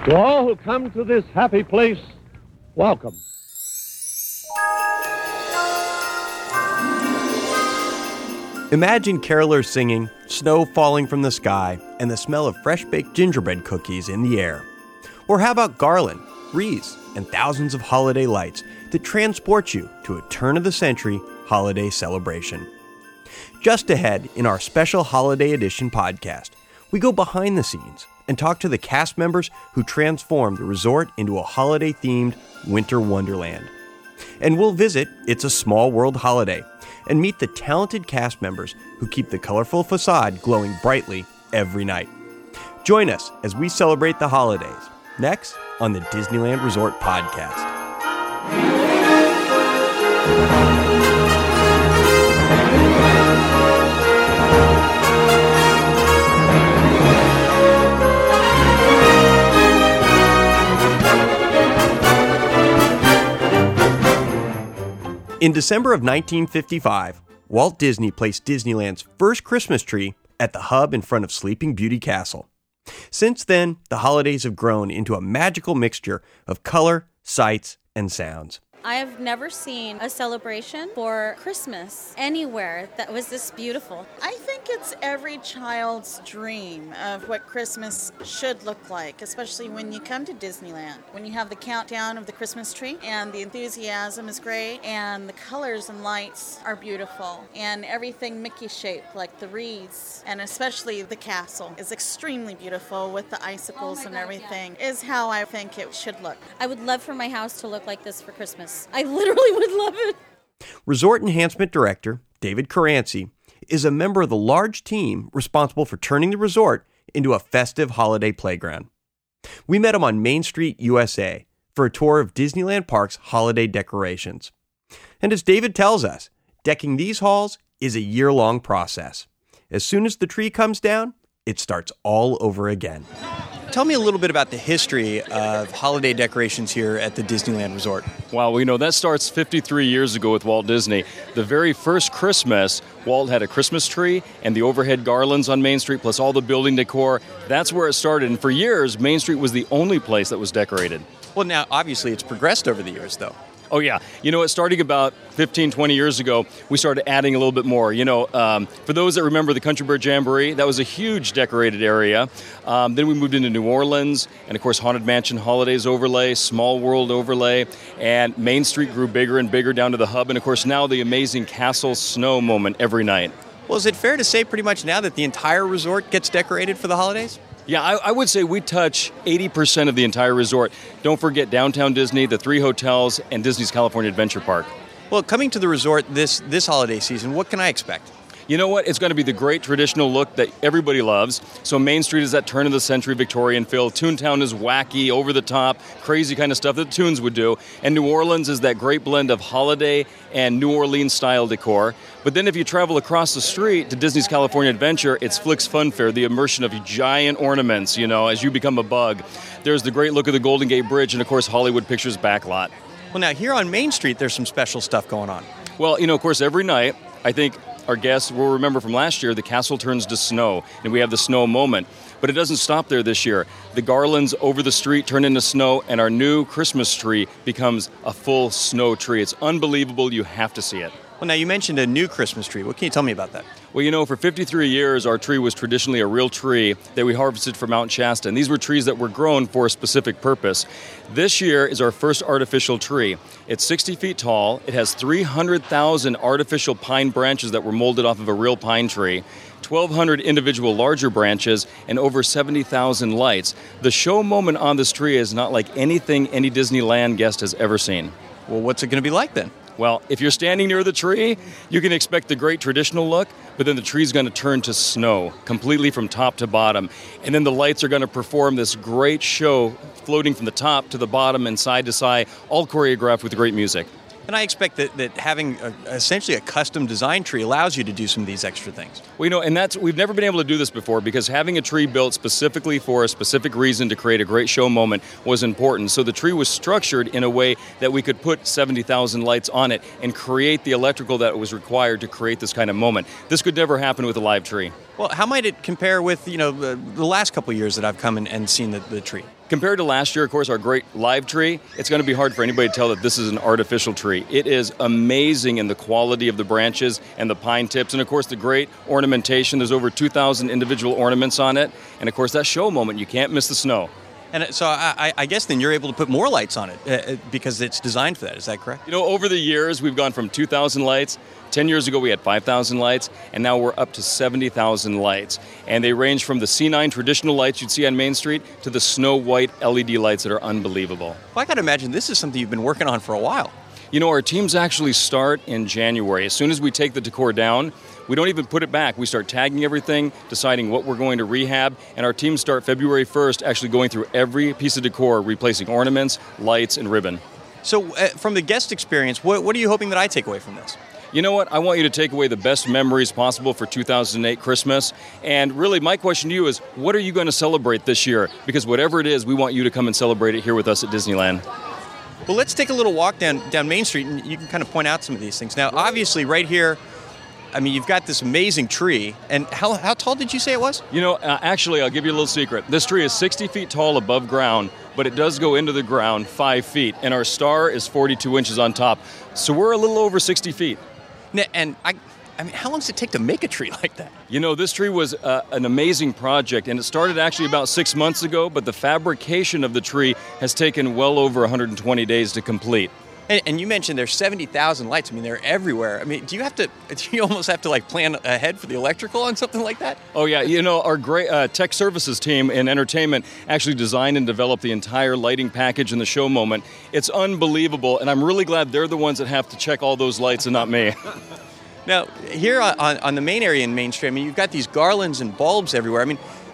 To all who come to this happy place, welcome. Imagine carolers singing, snow falling from the sky, and the smell of fresh-baked gingerbread cookies in the air. Or how about garland, wreaths, and thousands of holiday lights that transport you to a turn-of-the-century holiday celebration. Just ahead in our special Holiday Edition podcast, we go behind the scenes and talk to the cast members who transformed the resort into a holiday-themed winter wonderland. And we'll visit It's a Small World Holiday and meet the talented cast members who keep the colorful facade glowing brightly every night. Join us as we celebrate the holidays, next on the Disneyland Resort Podcast. In December of 1955, Walt Disney placed Disneyland's first Christmas tree at the hub in front of Sleeping Beauty Castle. Since then, the holidays have grown into a magical mixture of color, sights, and sounds. I have never seen a celebration for Christmas anywhere that was this beautiful. I think it's every child's dream of what Christmas should look like, especially when you come to Disneyland. When you have the countdown of the Christmas tree, and the enthusiasm is great, and the colors and lights are beautiful, and everything Mickey-shaped, like the wreaths, and especially the castle, is extremely beautiful with the icicles and everything, is how I think it should look. I would love for my house to look like this for Christmas. I literally would love it. Resort Enhancement Director David Caranci is a member of the large team responsible for turning the resort into a festive holiday playground. We met him on Main Street, USA, for a tour of Disneyland Park's holiday decorations. And as David tells us, decking these halls is a year-long process. As soon as the tree comes down, it starts all over again. Tell me a little bit about the history of holiday decorations here at the Disneyland Resort. Wow, that starts 53 years ago with Walt Disney. The very first Christmas, Walt had a Christmas tree and the overhead garlands on Main Street, plus all the building decor. That's where it started. And for years, Main Street was the only place that was decorated. Well, now, obviously, it's progressed over the years, though. Oh, yeah. Starting about 15, 20 years ago, we started adding a little bit more. For those that remember the Country Bear Jamboree, that was a huge decorated area. Then we moved into New Orleans, and of course, Haunted Mansion Holidays overlay, Small World overlay, and Main Street grew bigger and bigger down to the hub, and of course, now the amazing Castle Snow moment every night. Well, is it fair to say pretty much now that the entire resort gets decorated for the holidays? Yeah, I would say we touch 80% of the entire resort. Don't forget Downtown Disney, the 3 hotels, and Disney's California Adventure Park. Well, coming to the resort this holiday season, what can I expect? You know what? It's going to be the great traditional look that everybody loves. So Main Street is that turn-of-the-century Victorian feel. Toontown is wacky, over-the-top, crazy kind of stuff that the Toons would do. And New Orleans is that great blend of holiday and New Orleans-style decor. But then if you travel across the street to Disney's California Adventure, it's Flick's Fun Fair, the immersion of giant ornaments, as you become a bug. There's the great look of the Golden Gate Bridge and, of course, Hollywood Pictures backlot. Well, now, here on Main Street, there's some special stuff going on. Well, of course, every night, I think our guests will remember from last year, the castle turns to snow, and we have the snow moment. But it doesn't stop there this year. The garlands over the street turn into snow, and our new Christmas tree becomes a full snow tree. It's unbelievable. You have to see it. Well, now, you mentioned a new Christmas tree. What can you tell me about that? Well, for 53 years, our tree was traditionally a real tree that we harvested from Mount Shasta, and these were trees that were grown for a specific purpose. This year is our first artificial tree. It's 60 feet tall. It has 300,000 artificial pine branches that were molded off of a real pine tree, 1,200 individual larger branches, and over 70,000 lights. The show moment on this tree is not like anything any Disneyland guest has ever seen. Well, what's it going to be like then? Well, if you're standing near the tree, you can expect the great traditional look, but then the tree's going to turn to snow completely from top to bottom. And then the lights are going to perform this great show floating from the top to the bottom and side to side, all choreographed with great music. And I expect that having essentially a custom design tree allows you to do some of these extra things. Well, and we've never been able to do this before because having a tree built specifically for a specific reason to create a great show moment was important. So the tree was structured in a way that we could put 70,000 lights on it and create the electrical that was required to create this kind of moment. This could never happen with a live tree. Well, how might it compare with, the last couple of years that I've come and seen the tree? Compared to last year, of course, our great live tree, it's going to be hard for anybody to tell that this is an artificial tree. It is amazing in the quality of the branches and the pine tips, and of course the great ornamentation. There's over 2,000 individual ornaments on it, and of course that show moment, you can't miss the snow. And so I guess then you're able to put more lights on it because it's designed for that. Is that correct? Over the years, we've gone from 2,000 lights. 10 years ago, we had 5,000 lights, and now we're up to 70,000 lights. And they range from the C9 traditional lights you'd see on Main Street to the snow white LED lights that are unbelievable. Well, I got to imagine this is something you've been working on for a while. Our teams actually start in January. As soon as we take the decor down, we don't even put it back. We start tagging everything, deciding what we're going to rehab, and our teams start February 1st actually going through every piece of decor, replacing ornaments, lights, and ribbon. So from the guest experience, what are you hoping that I take away from this? You know what? I want you to take away the best memories possible for 2008 Christmas. And really, my question to you is, what are you going to celebrate this year? Because whatever it is, we want you to come and celebrate it here with us at Disneyland. Well, let's take a little walk down Main Street, and you can kind of point out some of these things. Now, obviously, right here, you've got this amazing tree. And how tall did you say it was? Actually, I'll give you a little secret. This tree is 60 feet tall above ground, but it does go into the ground 5 feet. And our star is 42 inches on top. So we're a little over 60 feet. And how long does it take to make a tree like that? This tree was an amazing project, and it started actually about 6 months ago, but the fabrication of the tree has taken well over 120 days to complete. And you mentioned there's 70,000 lights. They're everywhere. Do you almost have to plan ahead for the electrical on something like that? Oh, yeah. Our great tech services team in entertainment actually designed and developed the entire lighting package in the show moment. It's unbelievable, and I'm really glad they're the ones that have to check all those lights and not me. Now, here on the main area in Main Street, you've got these garlands and bulbs everywhere.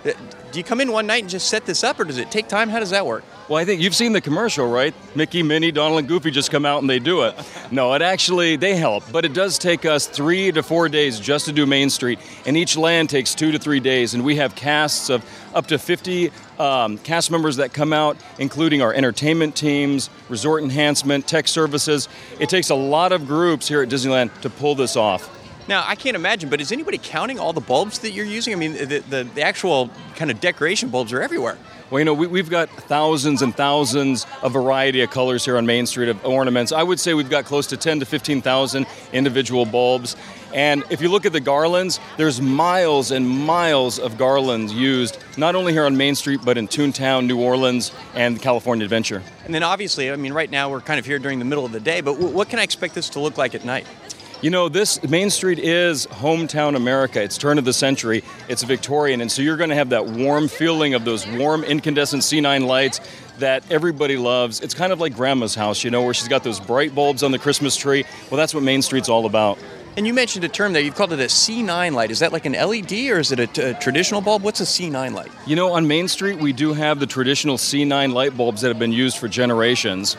Do you come in one night and just set this up, or does it take time? How does that work? Well, I think you've seen the commercial, right? Mickey, Minnie, Donald, and Goofy just come out and they do it. No, they help, but it does take us 3 to 4 days just to do Main Street, and each land takes 2 to 3 days, and we have casts of up to 50 cast members that come out, including our entertainment teams, resort enhancement, tech services. It takes a lot of groups here at Disneyland to pull this off. Now, I can't imagine, but is anybody counting all the bulbs that you're using? The actual kind of decoration bulbs are everywhere. Well, we've got thousands and thousands of variety of colors here on Main Street of ornaments. I would say we've got close to 10 to 15,000 individual bulbs. And if you look at the garlands, there's miles and miles of garlands used, not only here on Main Street, but in Toontown, New Orleans, and California Adventure. And then obviously, right now we're kind of here during the middle of the day, but what can I expect this to look like at night? This Main Street is hometown America. It's turn of the century. It's Victorian, and so you're going to have that warm feeling of those warm incandescent C9 lights that everybody loves. It's kind of like Grandma's house, where she's got those bright bulbs on the Christmas tree. Well, that's what Main Street's all about. And you mentioned a term there. You've called it a C9 light. Is that like an LED, or is it a traditional bulb? What's a C9 light? On Main Street, we do have the traditional C9 light bulbs that have been used for generations.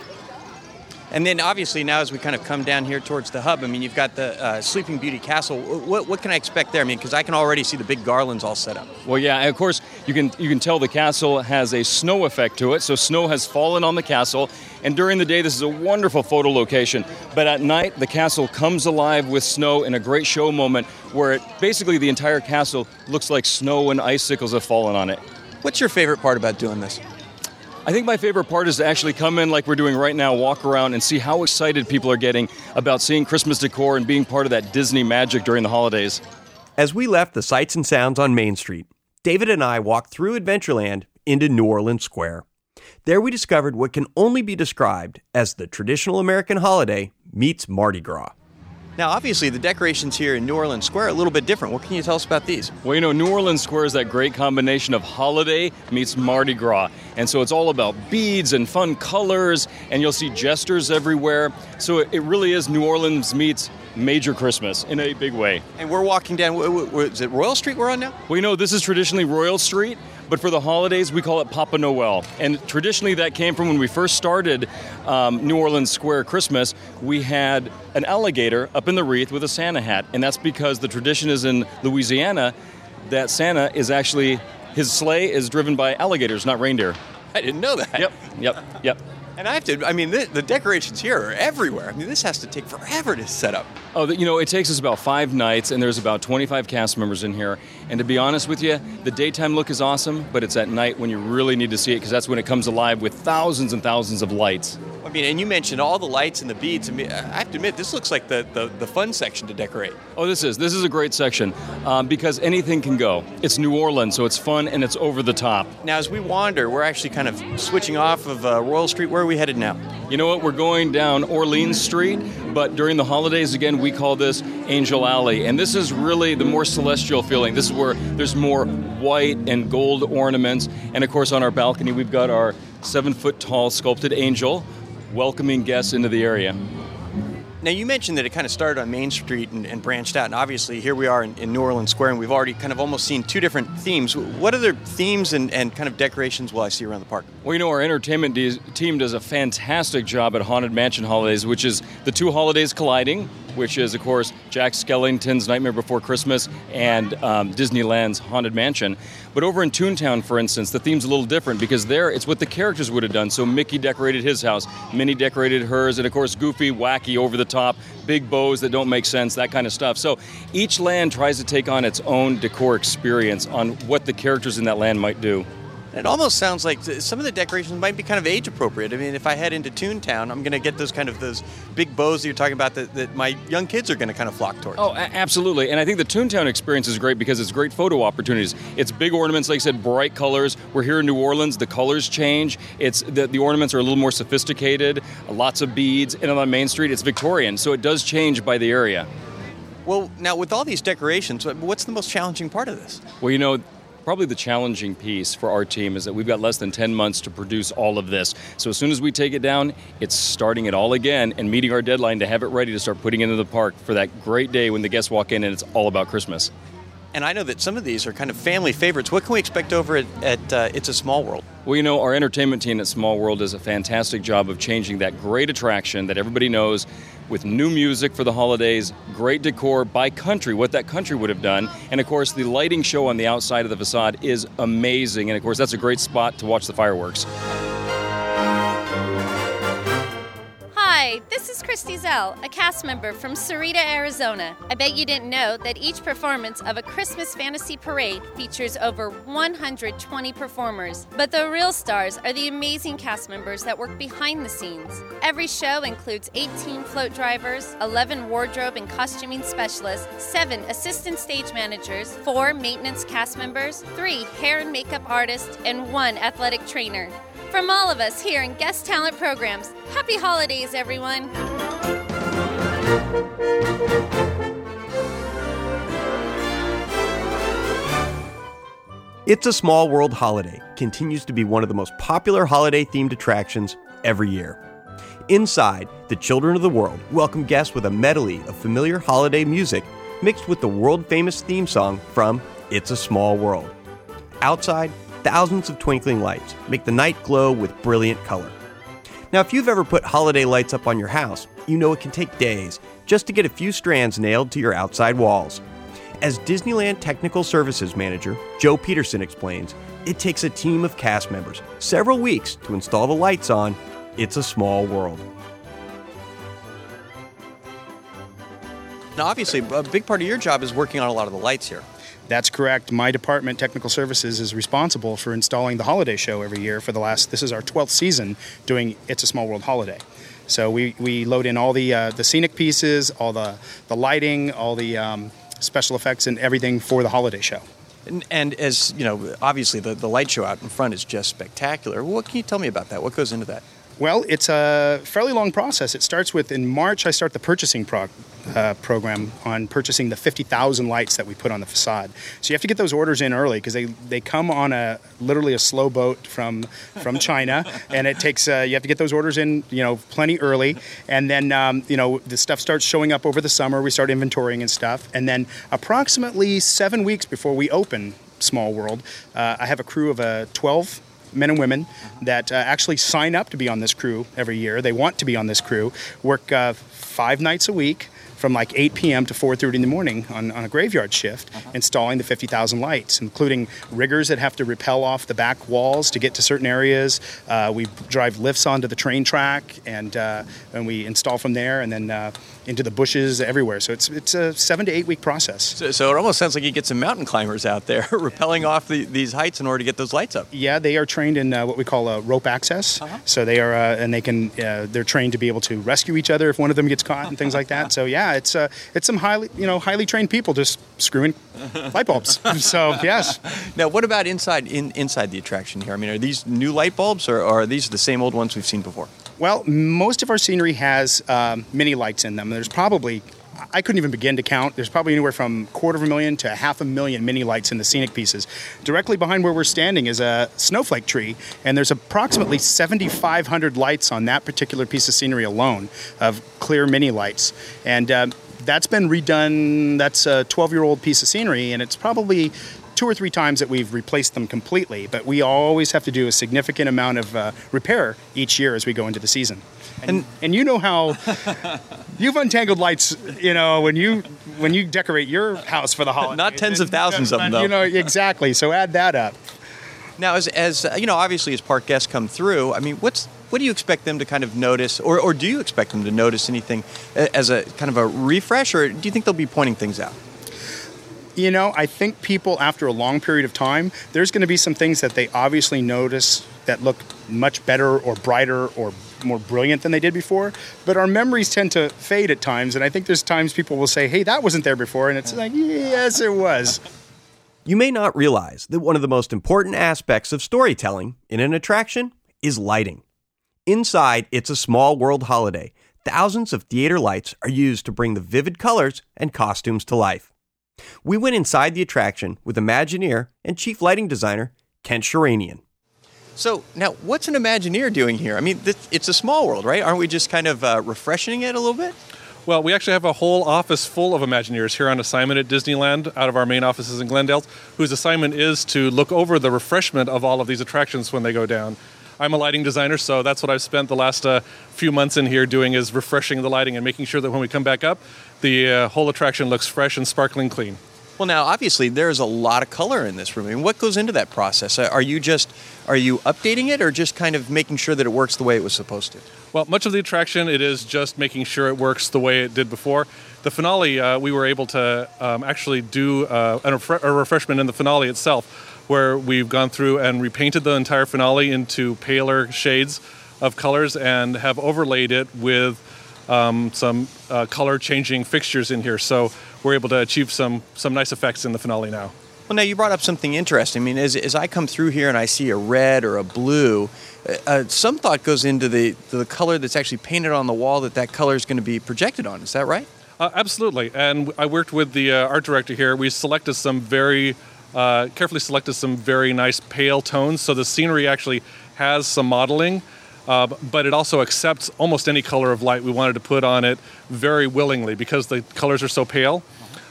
And then obviously now as we kind of come down here towards the hub, you've got the Sleeping Beauty Castle. What can I expect there? Because I can already see the big garlands all set up. Well, yeah, and of course you can tell the castle has a snow effect to it. So snow has fallen on the castle, and during the day this is a wonderful photo location. But at night the castle comes alive with snow in a great show moment where basically the entire castle looks like snow and icicles have fallen on it. What's your favorite part about doing this? I think my favorite part is to actually come in like we're doing right now, walk around and see how excited people are getting about seeing Christmas decor and being part of that Disney magic during the holidays. As we left the sights and sounds on Main Street, David and I walked through Adventureland into New Orleans Square. There we discovered what can only be described as the traditional American holiday meets Mardi Gras. Now, obviously, the decorations here in New Orleans Square are a little bit different. What can you tell us about these? Well, New Orleans Square is that great combination of holiday meets Mardi Gras. And so it's all about beads and fun colors, and you'll see jesters everywhere. So it really is New Orleans meets major Christmas in a big way. And we're walking down, is it Royal Street we're on now? Well, this is traditionally Royal Street, but for the holidays, we call it Papa Noel. And traditionally, that came from when we first started New Orleans Square Christmas. We had an alligator up in the wreath with a Santa hat, and that's because the tradition is in Louisiana that Santa is actually, his sleigh is driven by alligators, not reindeer. I didn't know that. Yep. And the decorations here are everywhere. I mean, this has to take forever to set up. Oh, it takes us about 5 nights, and there's about 25 cast members in here. And to be honest with you, the daytime look is awesome, but it's at night when you really need to see it, because that's when it comes alive with thousands and thousands of lights. I mean, and you mentioned all the lights and the beads. I mean, I have to admit, this looks like the fun section to decorate. Oh, this is a great section, because anything can go. It's New Orleans, so it's fun and it's over the top. Now, as we wander, we're actually kind of switching off of Royal Street. Where are we headed now? You know what? We're going down Orleans Street, but during the holidays, again, we call this Angel Alley. And this is really the more celestial feeling. This is where there's more white and gold ornaments. And, of course, on our balcony, we've got our 7-foot-tall sculpted angel welcoming guests into the area. Now, you mentioned that it kind of started on Main Street and branched out, and obviously here we are in New Orleans Square, and we've already kind of almost seen 2 different themes. What other themes and kind of decorations will I see around the park? Well, our entertainment team does a fantastic job at Haunted Mansion Holidays, which is the 2 holidays colliding, which is, of course, Jack Skellington's Nightmare Before Christmas and Disneyland's Haunted Mansion. But over in Toontown, for instance, the theme's a little different, because there it's what the characters would have done. So Mickey decorated his house, Minnie decorated hers, and of course Goofy, wacky, over the top, big bows that don't make sense, that kind of stuff. So each land tries to take on its own decor experience on what the characters in that land might do. It almost sounds like some of the decorations might be kind of age appropriate. I mean, if I head into Toontown, I'm going to get those big bows that you're talking about that my young kids are going to kind of flock towards. Oh, absolutely. And I think the Toontown experience is great because it's great photo opportunities. It's big ornaments, like I said, bright colors. We're here in New Orleans. The colors change. It's the ornaments are a little more sophisticated, lots of beads. And on Main Street, it's Victorian. So it does change by the area. Well, now with all these decorations, what's the most challenging part of this? Well, probably the challenging piece for our team is that we've got less than 10 months to produce all of this. So as soon as we take it down, it's starting it all again and meeting our deadline to have it ready to start putting it into the park for that great day when the guests walk in and it's all about Christmas. And I know that some of these are kind of family favorites. What can we expect over at It's a Small World? Well, our entertainment team at Small World does a fantastic job of changing that great attraction that everybody knows with new music for the holidays, great decor by country, what that country would have done. And, of course, the lighting show on the outside of the facade is amazing. And, of course, that's a great spot to watch the fireworks. Hi, this is Christy Zell, a cast member from Sarita, Arizona. I bet you didn't know that each performance of A Christmas Fantasy Parade features over 120 performers. But the real stars are the amazing cast members that work behind the scenes. Every show includes 18 float drivers, 11 wardrobe and costuming specialists, 7 assistant stage managers, 4 maintenance cast members, 3 hair and makeup artists, and 1 athletic trainer. From all of us here in Guest Talent Programs, happy holidays, everyone! It's a Small World Holiday continues to be one of the most popular holiday-themed attractions every year. Inside, the children of the world welcome guests with a medley of familiar holiday music mixed with the world-famous theme song from It's a Small World. Outside, thousands of twinkling lights make the night glow with brilliant color. Now, if you've ever put holiday lights up on your house, you know it can take days just to get a few strands nailed to your outside walls. As Disneyland Technical Services Manager Joe Peterson explains, it takes a team of cast members several weeks to install the lights on It's a Small World. Now, obviously, a big part of your job is working on a lot of the lights here. That's correct. My department, Technical Services, is responsible for installing the holiday show every year for this is our 12th season doing It's a Small World Holiday. So we load in all the scenic pieces, all the lighting, all the special effects and everything for the holiday show. And as you know, obviously the light show out in front is just spectacular. What can you tell me about that? What goes into that? Well, it's a fairly long process. It starts with, in March, I start the purchasing program on purchasing the 50,000 lights that we put on the facade. So you have to get those orders in early because they come on literally a slow boat from China, and it takes you have to get those orders in plenty early, and then the stuff starts showing up over the summer. We start inventorying and stuff, and then approximately 7 weeks before we open Small World, I have a crew of 12 men and women that actually sign up to be on this crew every year. They want to be on this crew, work 5 nights a week from like 8 p.m. to 4:30 in the morning on a graveyard shift, installing the 50,000 lights, including riggers that have to rappel off the back walls to get to certain areas. We drive lifts onto the train track, and we install from there, and then into the bushes everywhere. So it's a 7 to 8 week process. So it almost sounds like you get some mountain climbers out there rappelling off these heights in order to get those lights up. Yeah, they are trained in what we call rope access. So they are, and they can. They're trained to be able to rescue each other if one of them gets caught and things like that. So yeah, it's some highly trained people just screwing light bulbs. So yes. Now, what about inside the attraction here? I mean, are these new light bulbs, or are these the same old ones we've seen before? Well, most of our scenery has mini lights in them. There's probably, I couldn't even begin to count. There's probably anywhere from 250,000 to 500,000 mini lights in the scenic pieces. Directly behind where we're standing is a snowflake tree, and there's approximately 7,500 lights on that particular piece of scenery alone of clear mini lights. And that's been redone. That's a 12-year-old piece of scenery, and it's probably 2 or 3 times that we've replaced them completely, but we always have to do a significant amount of repair each year as we go into the season. And you know how you've untangled lights, when you decorate your house for the holidays. Not tens of thousands of them, though. Exactly. So add that up. Now, as obviously as park guests come through, I mean, what do you expect them to kind of notice, or do you expect them to notice anything as a kind of a refresh, or do you think they'll be pointing things out? I think people, after a long period of time, there's going to be some things that they obviously notice that look much better or brighter or more brilliant than they did before. But our memories tend to fade at times, and I think there's times people will say, hey, that wasn't there before, and it's like, yes, it was. You may not realize that one of the most important aspects of storytelling in an attraction is lighting. Inside It's a Small World holiday, thousands of theater lights are used to bring the vivid colors and costumes to life. We went inside the attraction with Imagineer and Chief Lighting Designer Kent Sheranian. So now, what's an Imagineer doing here? I mean, it's a small world, right? Aren't we just kind of refreshing it a little bit? Well, we actually have a whole office full of Imagineers here on assignment at Disneyland out of our main offices in Glendale, whose assignment is to look over the refreshment of all of these attractions when they go down. I'm a lighting designer, so that's what I've spent the last few months in here doing, is refreshing the lighting and making sure that when we come back up, the whole attraction looks fresh and sparkling clean. Well, now, obviously, there's a lot of color in this room. I mean, what goes into that process? Are you updating it, or just kind of making sure that it works the way it was supposed to? Well, much of the attraction, it is just making sure it works the way it did before. The finale, we were able to actually do a refreshment in the finale itself, where we've gone through and repainted the entire finale into paler shades of colors and have overlaid it with some color-changing fixtures in here. So we're able to achieve some nice effects in the finale now. Well, now you brought up something interesting. I mean, as I come through here and I see a red or a blue, some thought goes into the color that's actually painted on the wall that color is going to be projected on. Is that right? Absolutely. And I worked with the art director here. We selected carefully selected some very nice pale tones. So the scenery actually has some modeling, but it also accepts almost any color of light we wanted to put on it very willingly because the colors are so pale.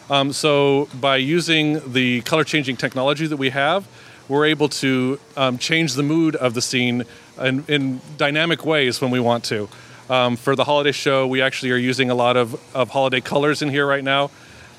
So by using the color-changing technology that we have, we're able to change the mood of the scene in dynamic ways when we want to. For the holiday show, we actually are using a lot of holiday colors in here right now,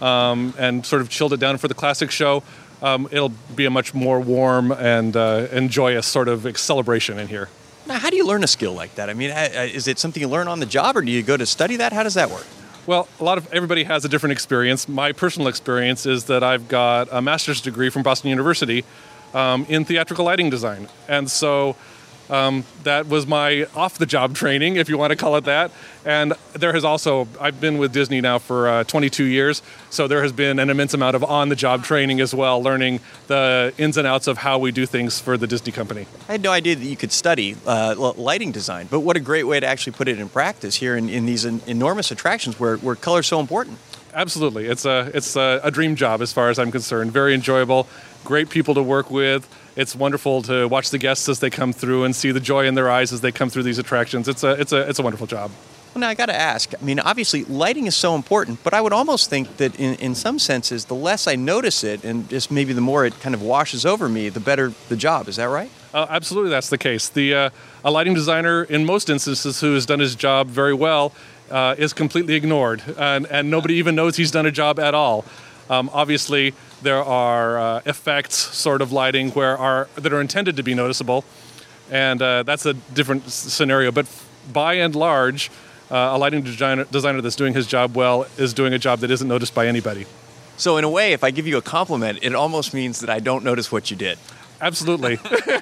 and sort of chilled it down. For the classic show, it'll be a much more warm and joyous sort of celebration in here. Now, how do you learn a skill like that? I mean, is it something you learn on the job, or do you go to study that? How does that work? Well, everybody has a different experience. My personal experience is that I've got a master's degree from Boston University in theatrical lighting design. And so that was my off-the-job training, if you want to call it that. And I've been with Disney now for 22 years, so there has been an immense amount of on-the-job training as well, learning the ins and outs of how we do things for the Disney company. I had no idea that you could study lighting design, but what a great way to actually put it in practice here in these enormous attractions where color is so important. Absolutely. It's a dream job as far as I'm concerned. Very enjoyable, great people to work with. It's wonderful to watch the guests as they come through and see the joy in their eyes as they come through these attractions. It's a wonderful job. Well, now I got to ask. I mean, obviously, lighting is so important, but I would almost think that in some senses, the less I notice it, and just maybe the more it kind of washes over me, the better the job. Is that right? Absolutely, that's the case. A lighting designer, in most instances, who has done his job very well, is completely ignored, and nobody even knows he's done a job at all. Obviously, there are effects, sort of lighting, that are intended to be noticeable, and that's a different scenario. But by and large, a lighting designer that's doing his job well is doing a job that isn't noticed by anybody. So in a way, if I give you a compliment, it almost means that I don't notice what you did. Absolutely.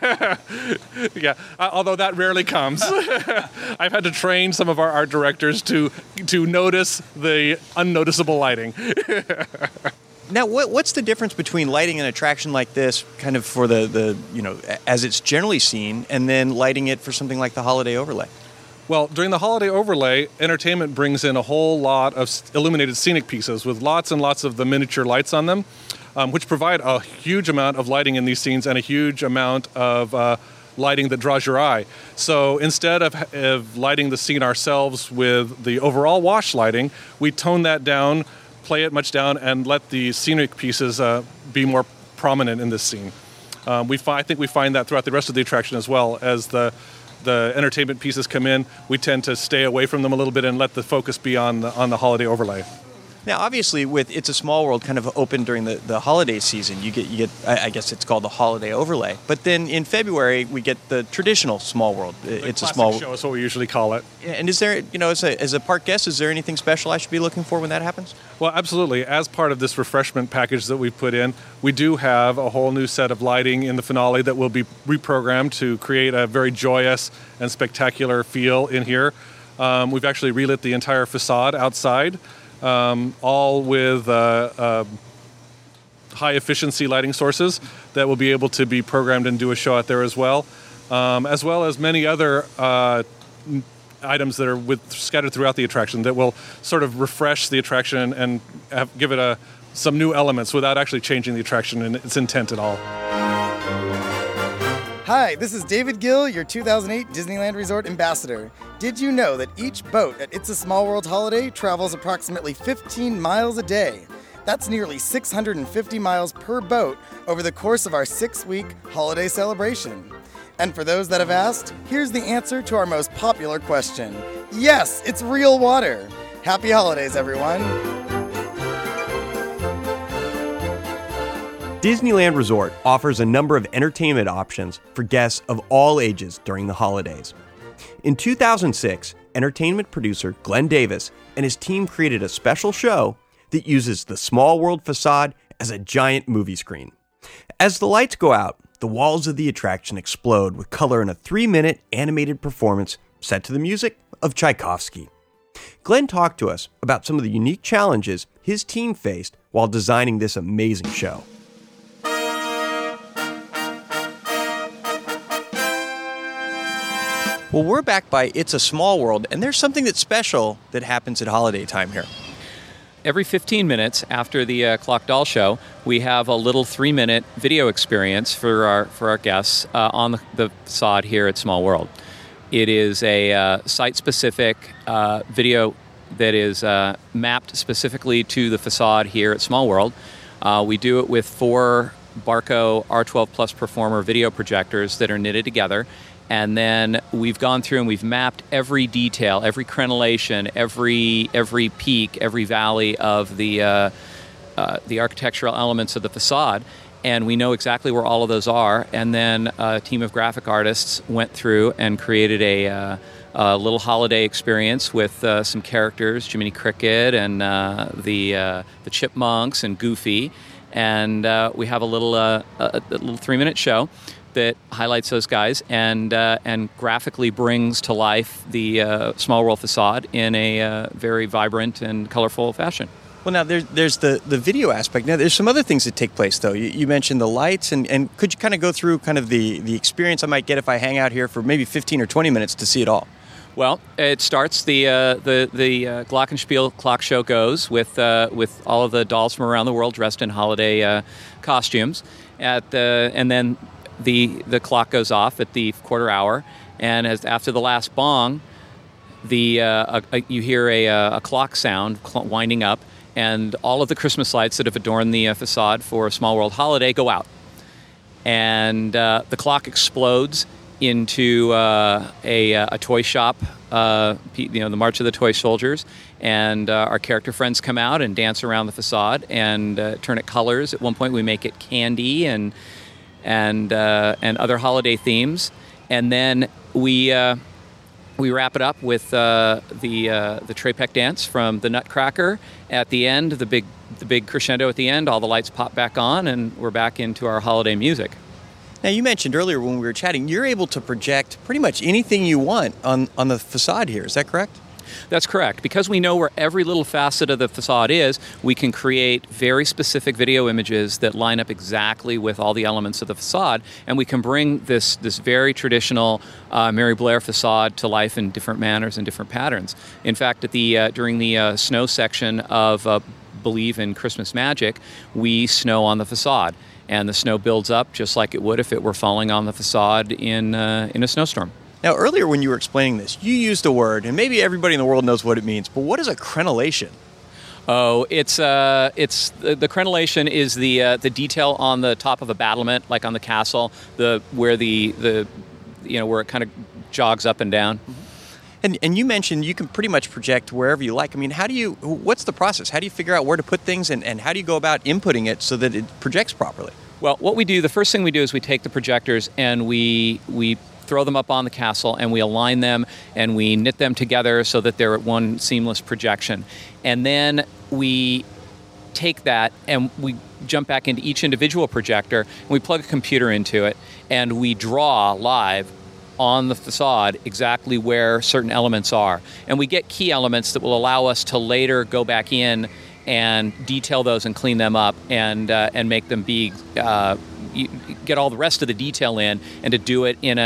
Yeah, although that rarely comes. I've had to train some of our art directors to notice the unnoticeable lighting. Now, what's the difference between lighting an attraction like this, kind of for the as it's generally seen, and then lighting it for something like the holiday overlay? Well, during the holiday overlay, entertainment brings in a whole lot of illuminated scenic pieces with lots and lots of the miniature lights on them, which provide a huge amount of lighting in these scenes and a huge amount of lighting that draws your eye. So instead of lighting the scene ourselves with the overall wash lighting, we tone that down, play it much down, and let the scenic pieces be more prominent in this scene. I think we find that throughout the rest of the attraction as well. As the entertainment pieces come in, we tend to stay away from them a little bit and let the focus be on the holiday overlay. Now, obviously, with It's a Small World kind of open during the holiday season, you get I guess it's called the holiday overlay. But then in February, we get the traditional Small World. It's a small show is what we usually call it. And is there, as a park guest, is there anything special I should be looking for when that happens? Well, absolutely. As part of this refreshment package that we've put in, we do have a whole new set of lighting in the finale that will be reprogrammed to create a very joyous and spectacular feel in here. We've actually relit the entire facade outside. All with high-efficiency lighting sources that will be able to be programmed and do a show out there as well as many other items that are scattered throughout the attraction that will sort of refresh the attraction and give it some new elements without actually changing the attraction and its intent at all. Hi, this is David Gill, your 2008 Disneyland Resort Ambassador. Did you know that each boat at It's a Small World Holiday travels approximately 15 miles a day? That's nearly 650 miles per boat over the course of our 6-week holiday celebration. And for those that have asked, here's the answer to our most popular question. Yes, it's real water. Happy holidays, everyone. Disneyland Resort offers a number of entertainment options for guests of all ages during the holidays. In 2006, entertainment producer Glenn Davis and his team created a special show that uses the Small World facade as a giant movie screen. As the lights go out, the walls of the attraction explode with color in a 3-minute animated performance set to the music of Tchaikovsky. Glenn talked to us about some of the unique challenges his team faced while designing this amazing show. Well, we're back by It's a Small World, and there's something that's special that happens at holiday time here. Every 15 minutes after the Clock Doll show, we have a little 3-minute video experience for our guests on the facade here at Small World. It is a site-specific video that is mapped specifically to the facade here at Small World. We do it with 4 Barco R12 Plus Performer video projectors that are knitted together. And then we've gone through and we've mapped every detail, every crenellation, every peak, every valley of the architectural elements of the facade. And we know exactly where all of those are. And then a team of graphic artists went through and created a little holiday experience with some characters, Jiminy Cricket and the Chipmunks and Goofy. And we have a little 3-minute show that highlights those guys and graphically brings to life the Small World facade in a very vibrant and colorful fashion. Well, now there's the video aspect. Now there's some other things that take place, though. You mentioned the lights, and could you kind of go through kind of the experience I might get if I hang out here for maybe 15 or 20 minutes to see it all? Well, it starts the Glockenspiel clock show goes with all of the dolls from around the world dressed in holiday costumes and then the clock goes off at the quarter hour, and after the last bong, you hear a clock sound winding up, and all of the Christmas lights that have adorned the facade for a Small World holiday go out, and the clock explodes into a toy shop, the March of the Toy Soldiers, and our character friends come out and dance around the facade and turn it colors. At one point, we make it candy and other holiday themes, and then we wrap it up with the Trapec dance from the Nutcracker at the end. The big crescendo at the end. All the lights pop back on, and we're back into our holiday music. Now, you mentioned earlier when we were chatting, you're able to project pretty much anything you want on the facade here. Is that correct? That's correct. Because we know where every little facet of the facade is, we can create very specific video images that line up exactly with all the elements of the facade, and we can bring this very traditional Mary Blair facade to life in different manners and different patterns. In fact, at during the snow section of Believe in Christmas Magic, we snow on the facade. And the snow builds up just like it would if it were falling on the facade in a snowstorm. Now, earlier when you were explaining this, you used a word, and maybe everybody in the world knows what it means, but what is a crenellation? Oh, it's the crenellation is the detail on the top of a battlement, like on the castle, where it kind of jogs up and down. And you mentioned you can pretty much project wherever you like. I mean, what's the process? How do you figure out where to put things, and how do you go about inputting it so that it projects properly? Well, the first thing we do is we take the projectors and we throw them up on the castle, and we align them and we knit them together so that they're at one seamless projection. And then we take that and we jump back into each individual projector, and we plug a computer into it, and we draw live on the facade exactly where certain elements are. And we get key elements that will allow us to later go back in and detail those and clean them up and make them be get all the rest of the detail in, and to do it in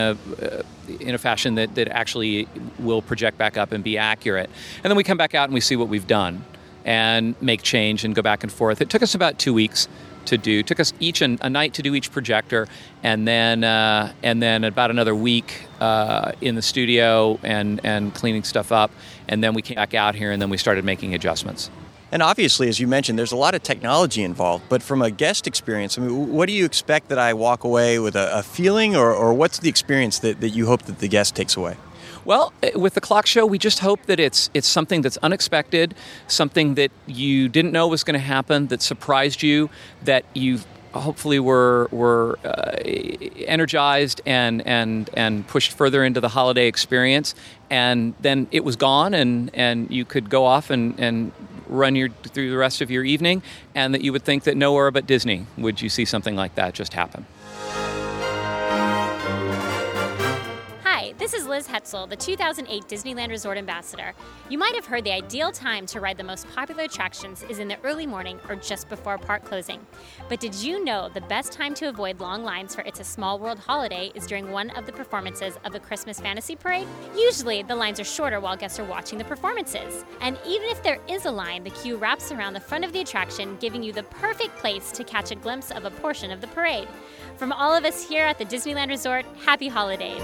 a fashion that actually will project back up and be accurate. And then we come back out and we see what we've done and make change and go back and forth. It took us about 2 weeks to do. It took us each a night to do each projector, and then about another week in the studio and cleaning stuff up, and then we came back out here and then we started making adjustments. And obviously, as you mentioned, there's a lot of technology involved, but from a guest experience, I mean, what do you expect that I walk away with a feeling, or what's the experience that you hope that the guest takes away? Well, with the clock show, we just hope that it's something that's unexpected, something that you didn't know was going to happen, that surprised you, that you hopefully were energized and pushed further into the holiday experience, and then it was gone, and you could go off and run through the rest of your evening, and that you would think that nowhere but Disney would you see something like that just happen. This is Liz Hetzel, the 2008 Disneyland Resort Ambassador. You might have heard the ideal time to ride the most popular attractions is in the early morning or just before park closing. But did you know the best time to avoid long lines for It's a Small World holiday is during one of the performances of a Christmas Fantasy Parade? Usually, the lines are shorter while guests are watching the performances. And even if there is a line, the queue wraps around the front of the attraction, giving you the perfect place to catch a glimpse of a portion of the parade. From all of us here at the Disneyland Resort, happy holidays.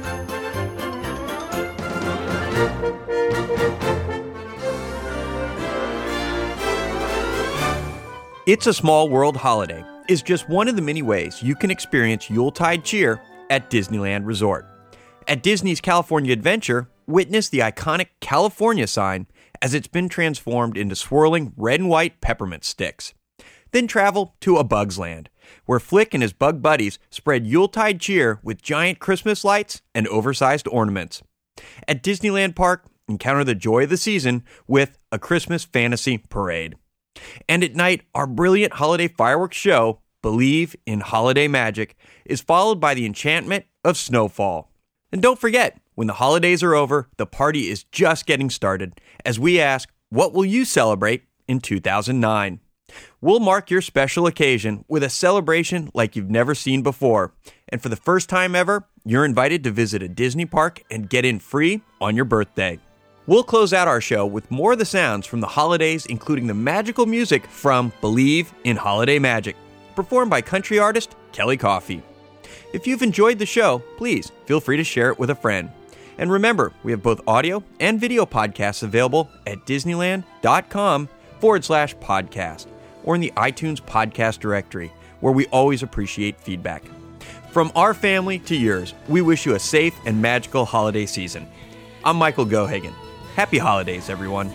It's a Small World holiday is just one of the many ways you can experience Yuletide cheer at Disneyland Resort. At Disney's California Adventure, witness the iconic California sign as it's been transformed into swirling red and white peppermint sticks. Then travel to A Bug's Land, where Flick and his bug buddies spread Yuletide cheer with giant Christmas lights and oversized ornaments. At Disneyland Park, encounter the joy of the season with A Christmas Fantasy Parade. And at night, our brilliant holiday fireworks show, Believe in Holiday Magic, is followed by the enchantment of snowfall. And don't forget, when the holidays are over, the party is just getting started, as we ask, what will you celebrate in 2009? We'll mark your special occasion with a celebration like you've never seen before. And for the first time ever, you're invited to visit a Disney park and get in free on your birthday. We'll close out our show with more of the sounds from the holidays, including the magical music from Believe in Holiday Magic, performed by country artist Kelly Coffey. If you've enjoyed the show, please feel free to share it with a friend. And remember, we have both audio and video podcasts available at disneyland.com/podcast or in the iTunes podcast directory, where we always appreciate feedback. From our family to yours, we wish you a safe and magical holiday season. I'm Michael Gohagen. Happy holidays, everyone.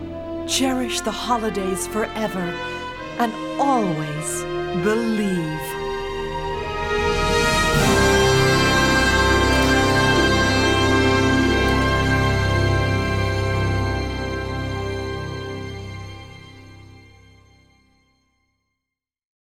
Cherish the holidays forever and always believe.